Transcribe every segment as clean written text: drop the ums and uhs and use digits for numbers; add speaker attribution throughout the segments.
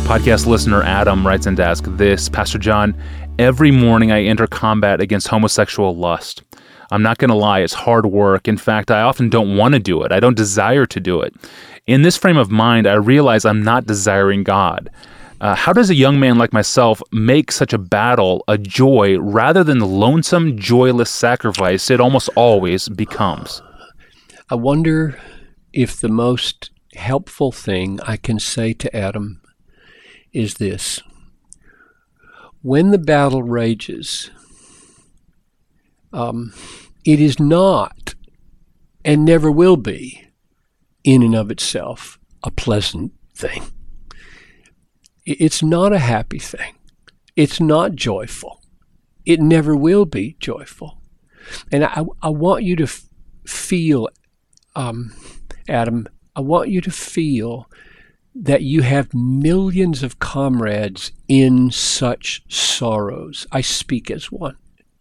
Speaker 1: Podcast listener Adam writes in to ask this: Pastor John, every morning I enter combat against homosexual lust. I'm not going to lie, it's hard work. In fact, I often don't want to do it. I don't desire to do it. In this frame of mind, I realize I'm not desiring God. How does a young man like myself make such a battle a joy rather than the lonesome, joyless sacrifice it almost always becomes?
Speaker 2: I wonder if the most helpful thing I can say to Adam is this: when the battle rages, it is not and never will be in and of itself a pleasant thing. It's not a happy thing. It's not joyful. It never will be joyful. And I want you to feel, Adam, I want you to feel that you have millions of comrades in such sorrows. I speak as one.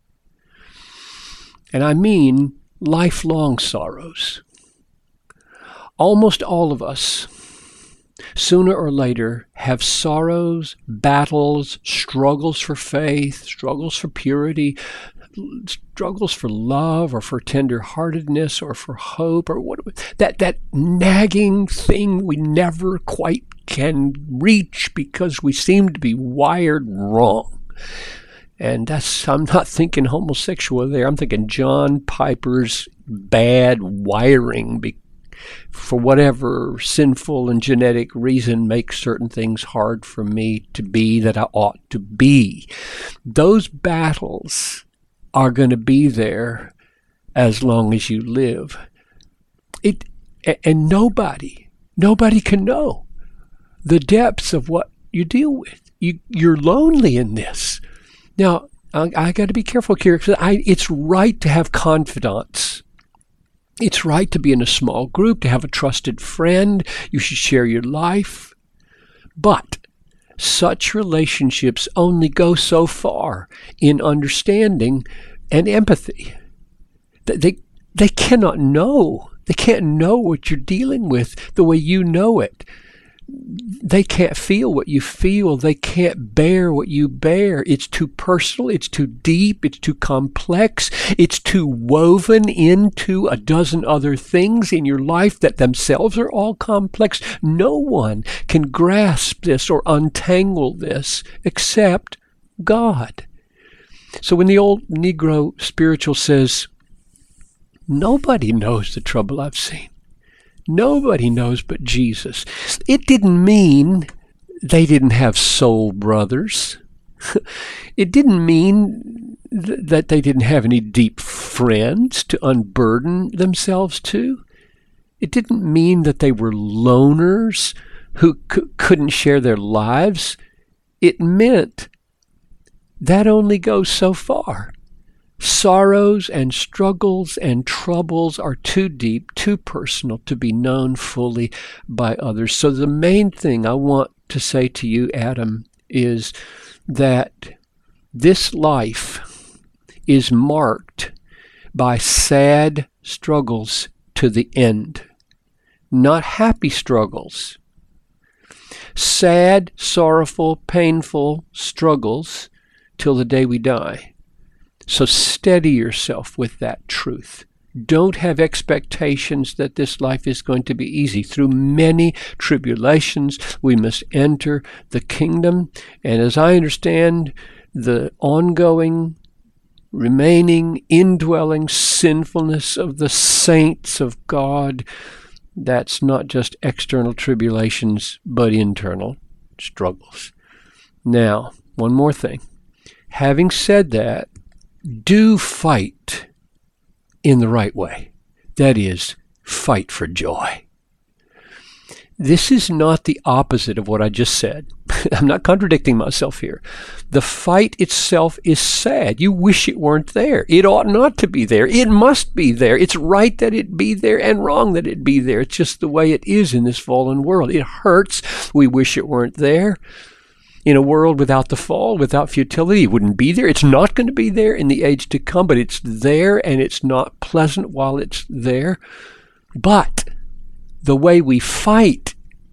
Speaker 2: And I mean lifelong sorrows. Almost all of us, sooner or later, have sorrows, battles, struggles for faith, struggles for purity, struggles for love or for tenderheartedness or for hope, or what that nagging thing we never quite can reach because we seem to be wired wrong. And I'm not thinking homosexual there. I'm thinking John Piper's bad wiring for whatever sinful and genetic reason makes certain things hard for me to be that I ought to be. Those battles are going to be there as long as you live. And nobody can know the depths of what you deal with. You're lonely in this. Now, I got to be careful here, because it's right to have confidants. It's right to be in a small group, to have a trusted friend. You should share your life. But such relationships only go so far in understanding and empathy. They cannot know. They can't know what you're dealing with the way you know it. They can't feel what you feel. They can't bear what you bear. It's too personal. It's too deep. It's too complex. It's too woven into a dozen other things in your life that themselves are all complex. No one can grasp this or untangle this except God. So when the old Negro spiritual says, nobody knows the trouble I've seen, nobody knows but Jesus, it didn't mean they didn't have soul brothers. It didn't mean that they didn't have any deep friends to unburden themselves to. It didn't mean that they were loners who couldn't share their lives. It meant that only goes so far. Sorrows and struggles and troubles are too deep, too personal to be known fully by others. So the main thing I want to say to you, Adam, is that this life is marked by sad struggles to the end, not happy struggles. Sad, sorrowful, painful struggles till the day we die. So steady yourself with that truth. Don't have expectations that this life is going to be easy. Through many tribulations, we must enter the kingdom. And as I understand, the ongoing, remaining, indwelling sinfulness of the saints of God, that's not just external tribulations, but internal struggles. Now, one more thing. Having said that, do fight in the right way. That is, fight for joy. This is not the opposite of what I just said. I'm not contradicting myself here. The fight itself is sad. You wish it weren't there. It ought not to be there. It must be there. It's right that it be there and wrong that it be there. It's just the way it is in this fallen world. It hurts. We wish it weren't there. In a world without the fall, without futility, it wouldn't be there. It's not going to be there in the age to come, but it's there, and it's not pleasant while it's there. But the way we fight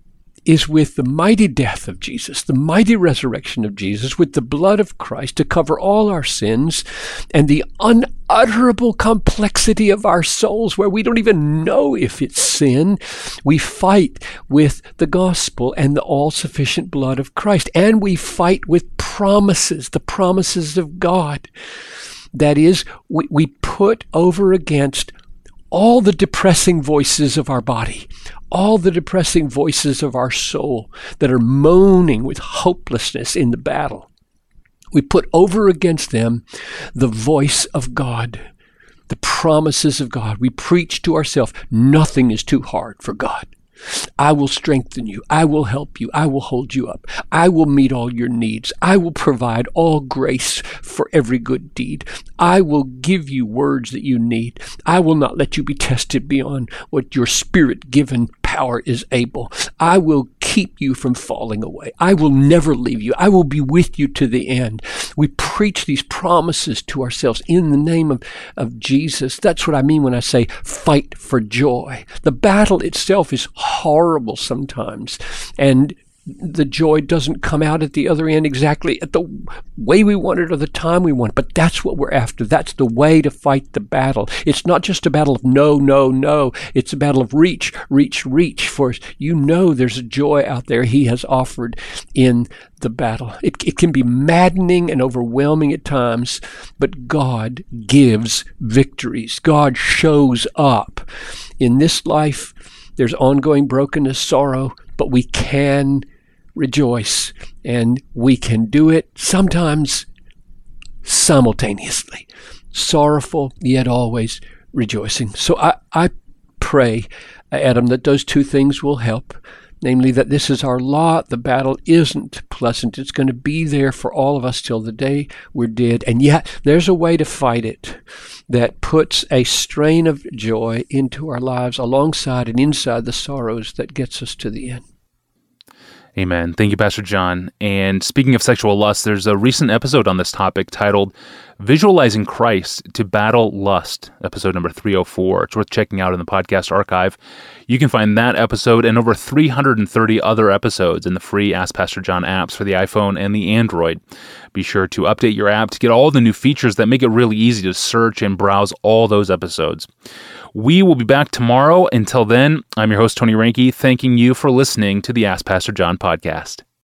Speaker 2: is with the mighty death of Jesus, the mighty resurrection of Jesus, with the blood of Christ to cover all our sins, and the unutterable complexity of our souls where we don't even know if it's sin. We fight with the gospel and the all-sufficient blood of Christ, and we fight with promises, the promises of God. That is, we put over against all the depressing voices of our body, all the depressing voices of our soul that are moaning with hopelessness in the battle. We put over against them the voice of God, the promises of God. We preach to ourselves, nothing is too hard for God. I will strengthen you. I will help you. I will hold you up. I will meet all your needs. I will provide all grace for every good deed. I will give you words that you need. I will not let you be tested beyond what your spirit-given power is able. I will keep you from falling away. I will never leave you. I will be with you to the end. We preach these promises to ourselves in the name of Jesus. That's what I mean when I say fight for joy. The battle itself is horrible sometimes, and the joy doesn't come out at the other end exactly at the way we want it or the time we want it, but that's what we're after. That's the way to fight the battle. It's not just a battle of no, no, no. It's a battle of reach, reach, reach, for you know there's a joy out there He has offered in the battle. It can be maddening and overwhelming at times, but God gives victories. God shows up. In this life, there's ongoing brokenness, sorrow, but we can rejoice, and we can do it sometimes simultaneously, sorrowful yet always rejoicing. So I pray, Adam, that those two things will help, namely that this is our lot. The battle isn't pleasant. It's going to be there for all of us till the day we're dead, and yet there's a way to fight it that puts a strain of joy into our lives alongside and inside the sorrows that gets us to the end.
Speaker 1: Amen. Thank you, Pastor John. And speaking of sexual lust, there's a recent episode on this topic titled Visualizing Christ to Battle Lust, episode number 304. It's worth checking out in the podcast archive. You can find that episode and over 330 other episodes in the free Ask Pastor John apps for the iPhone and the Android. Be sure to update your app to get all the new features that make it really easy to search and browse all those episodes. We will be back tomorrow. Until then, I'm your host, Tony Reinke, thanking you for listening to the Ask Pastor John podcast.